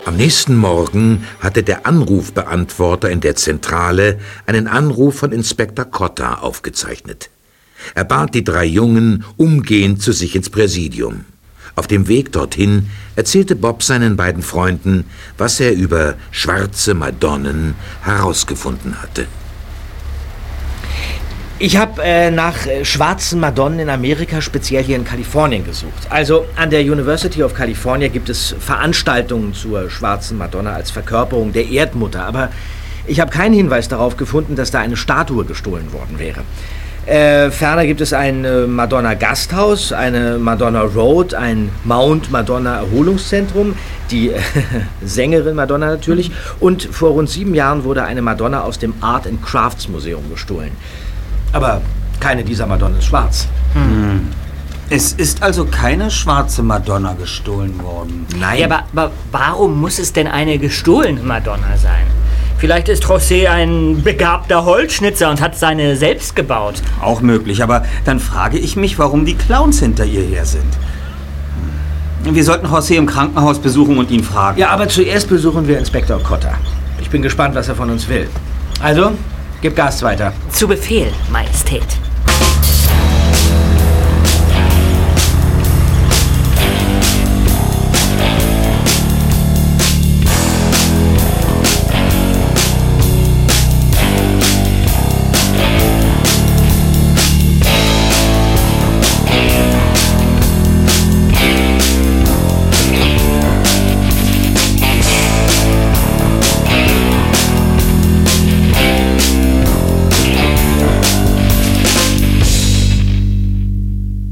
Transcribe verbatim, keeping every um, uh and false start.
Am nächsten Morgen hatte der Anrufbeantworter in der Zentrale einen Anruf von Inspektor Cotta aufgezeichnet. Er bat die drei Jungen umgehend zu sich ins Präsidium. Auf dem Weg dorthin erzählte Bob seinen beiden Freunden, was er über schwarze Madonnen herausgefunden hatte. Ich habe äh, nach äh, schwarzen Madonnen in Amerika, speziell hier in Kalifornien, gesucht. Also an der University of California gibt es Veranstaltungen zur schwarzen Madonna als Verkörperung der Erdmutter. Aber ich habe keinen Hinweis darauf gefunden, dass da eine Statue gestohlen worden wäre. Äh, ferner gibt es ein äh, Madonna-Gasthaus, eine Madonna Road, ein Mount Madonna Erholungszentrum, die äh, Sängerin Madonna natürlich. Und vor rund sieben Jahren wurde eine Madonna aus dem Art and Crafts Museum gestohlen. Aber keine dieser Madonnen ist schwarz. Hm. Es ist also keine schwarze Madonna gestohlen worden. Nein. Ja, aber, aber warum muss es denn eine gestohlene Madonna sein? Vielleicht ist José ein begabter Holzschnitzer und hat seine selbst gebaut. Auch möglich, aber dann frage ich mich, warum die Clowns hinter ihr her sind. Wir sollten José im Krankenhaus besuchen und ihn fragen. Ja, aber zuerst besuchen wir Inspektor Cotta. Ich bin gespannt, was er von uns will. Also, gib Gas weiter. Zu Befehl, Majestät.